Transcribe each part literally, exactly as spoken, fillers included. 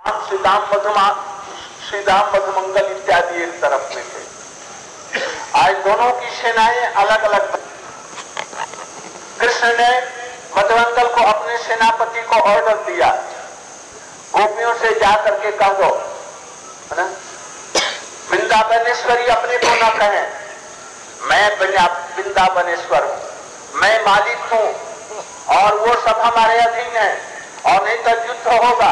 श्रीदाम मधुमा श्रीदाम मधुमंगल इत्यादि एक तरफ में थे। आज दोनों की सेनाएं अलग अलग। कृष्ण ने मधुमंगल को अपने सेनापति को ऑर्डर दिया, गोपियों से जाकर के कह दो, है ना, वृंदावनेश्वरी अपने को न कहें, मैं वृंदावनेश्वर हूं, मैं मालिक हूं और वो सब हमारे अधीन है और नहीं तो युद्ध होगा।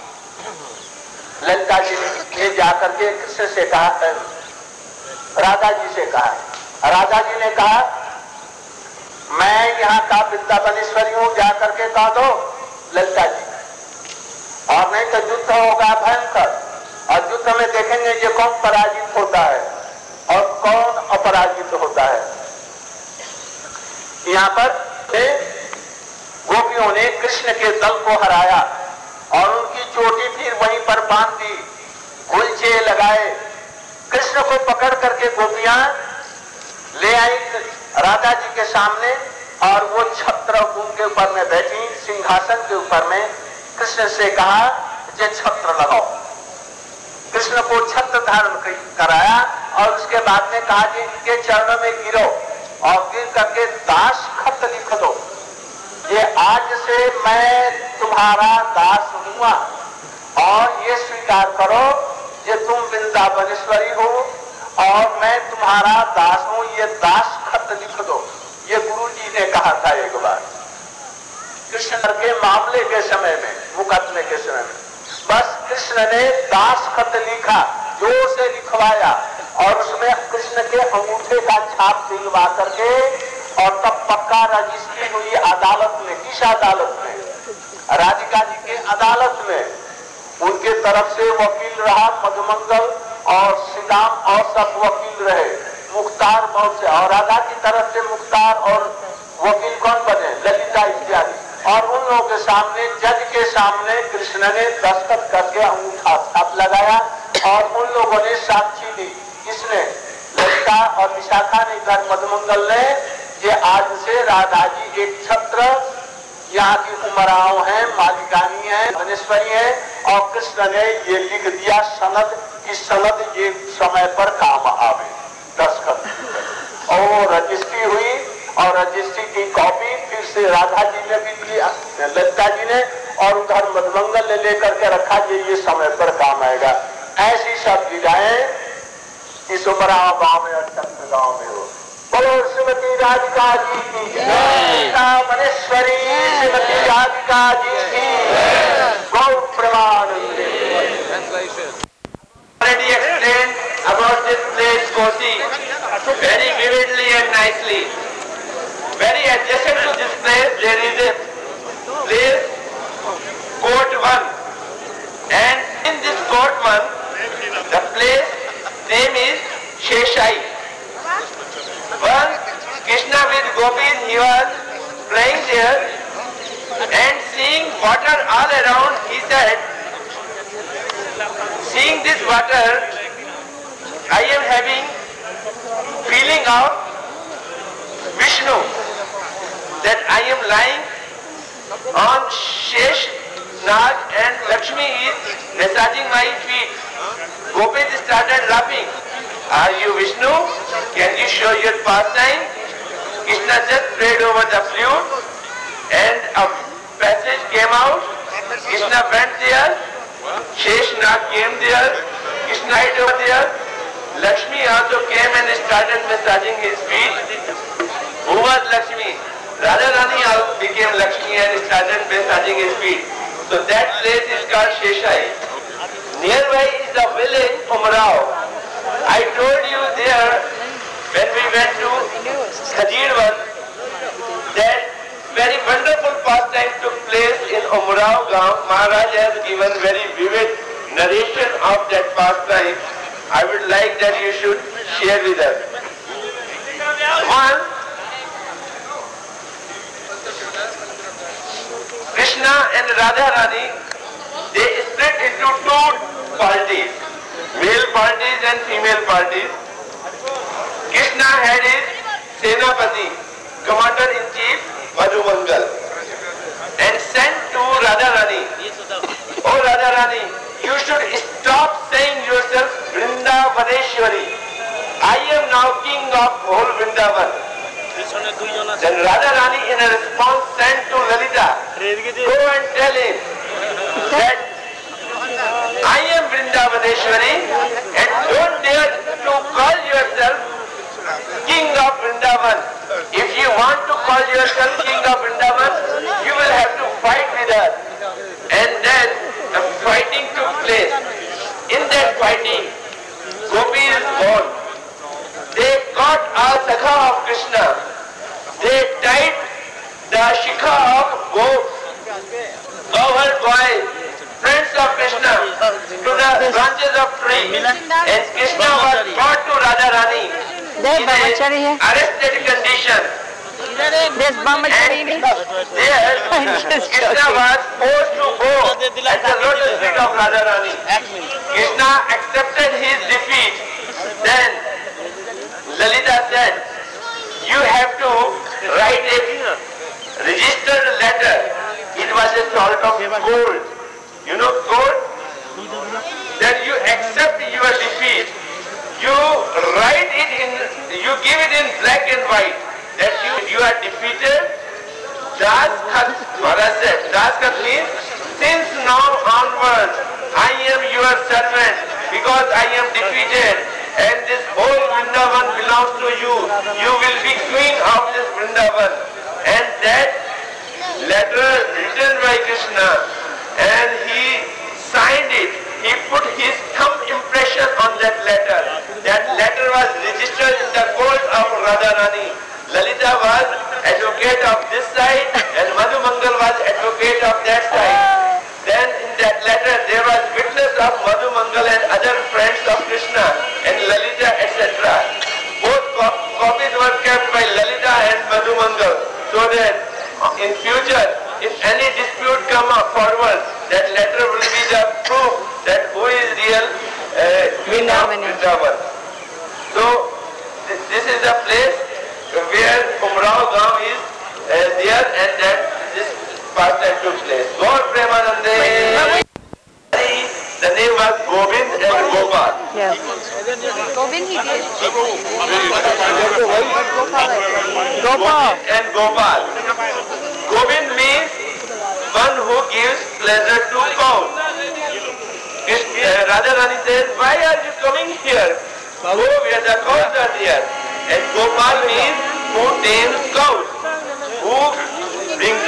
ललिता जी ने जाकर के कृष्ण से कहा, राधा जी से कहा, राधा जी ने कहा मैं यहाँ का वृंदावनेश्वरी हूं, जाकर के कह दो ललिता जी, और नहीं तो युद्ध होगा भयंकर, और युद्ध में देखेंगे ये कौन पराजित होता है और कौन अपराजित होता है। यहाँ पर गोपियों ने कृष्ण के दल को हराया और उनकी चोटी फिर वहीं पर बांध दी, गुलचे लगाए। कृष्ण को पकड़ करके गोपियां ले आई राधा जी के सामने और वो छत्र उनके ऊपर में बैठी, सिंहासन के ऊपर में। कृष्ण से कहा ये छत्र लगाओ। कृष्ण को छत्र धारण कराया और उसके बाद में कहा कि इनके चरणों में गिरो और गिर करके दास खत लिख दो, ये आज से मैं तुम्हारा दास हुआ और ये स्वीकार करो ये तुम वृंदावनेश्वरी हो और मैं तुम्हारा दास हूं, ये दास खत लिख दो। ये गुरु जी ने कहा था एक बार कृष्ण के मामले के समय में, मुकदमे के समय में। बस कृष्ण ने दास खत लिखा, जोर से लिखवाया और उसमें कृष्ण के अंगूठे का छाप दिलवा करके और तब पक्का रजिस्ट्री हुई अदालत में। किस अदालत में? राधिका जी के अदालत में। उनके तरफ से वकील रहा मधुमंगल और श्रीदाम और सब वकील रहे, मुख्तार बहुत से, और राधा की तरफ से मुख्तार और वकील कौन बने? ललिता इत्यादि। और उन लोगों के सामने, जज के सामने कृष्ण ने दस्तखत करके अंगूठा छाप लगाया और उन लोगों ने साक्षी दी। किसने? ललिता और विशाखा ने, इधर मधुमंगल ने। ये आज से राधा जी एक छत्र यहाँ की उमराव है, मालिकानी है, वनेश्वरी है, और कृष्ण ने ये लिख दिया सनद की सनद ये समय पर काम आवे, दस्तखत। और रजिस्ट्री हुई और रजिस्ट्री की कॉपी फिर से राधा जी ने भी लिया, ललिता जी ने, और उधर मधुमंगल ने लेकर के रखा ये ये समय पर काम आएगा। ऐसी सब लीलाएं इस उमराव गांव में और चंद्र गांव में हो। बोलो श्रीमती राधिका जी की वृंदावनेश्वरी श्रीमती राधिका जी की गौ प्रमानंदे। Already explained about this place Kosi very vividly and nicely. Very adjacent to this place there is a place Court One, and in this Court One the place name is Sheshai. Once Krishna with gopis he was playing there and seeing water all around, he said, seeing this water I am having feeling of Vishnu, that I am lying on Shesh Nag and Lakshmi is massaging my feet. Gopis started laughing. Are you Vishnu? Can you show your pastime? Krishna just prayed over the flute and a passage came out. Krishna went there. Sheshnag came there. Krishna hid over there. Lakshmi also came and started massaging his feet. Who was Lakshmi? Radharani also became Lakshmi and started massaging his feet. So that place is called Sheshai. Nearby is the village Umrao. I told you there when we went to Khajirwan that very wonderful pastime took place in Umrao Gaon. Maharaj has given very vivid narration of that pastime. I would like that you should share with us. One, Krishna and Radharani, they split into two parties, male parties and female parties. Krishna had his Senapati, Commander-in-Chief Madhumangal, and sent to Radharani, "Oh Radharani, you of whole Vrindavan. Then Radha Rani in a response sent to Lalita, go and tell him that I am Vrindavaneshwari and don't dare to call yourself King of Vrindavan. If you want to call yourself King of Vrindavan, you will have to fight with us. And then a fighting took place. In that fighting, Gopi is born. They caught a Sakha of Krishna. They tied the Shikha of goats, cowherd boys, friends of Krishna, to the branches of trees. And Krishna was brought to Radha Rani in an arrested condition. There's Brahmachari. And there, Krishna was forced to go at the lotus feet of Radha Rani. Krishna accepted his defeat. Then Lalita said, you have to write a registered letter. It was a sort of gold. You know gold? That you accept your defeat. You write it in, you give it in black and white. That you, you are defeated. Das Khat, Maharaj said, Das Khat means, since now onwards, I am your servant because I am defeated and this whole Vrindavan belongs to you. You will be queen of this Vrindavan. And that letter written by Krishna, and he signed it. He put his thumb impression on that letter. That letter was registered in the court of Radha Rani. Lalita was advocate of this side and Madhu Mangal was advocate of that side. Then in that letter there was witness of Madhu Mangal and other friends of Krishna and Lalita et cetera. Both copies were kept by Lalita and Madhu Mangal so that in future if any dispute come up forward, that letter will be the proof that who is real uh, queen of Vrindavan. So th this is the place where Umrao Gaon is uh, there and that this pastime took place. Gaur Premanande. The name was Govind and Gopal. Yes. Govind he did. Gopal. And Gopal. Govind means one who gives pleasure to cows. Uh, Radha Rani says, why are you coming here? Go where the cows are there. And Gopal means who tames cows, who brings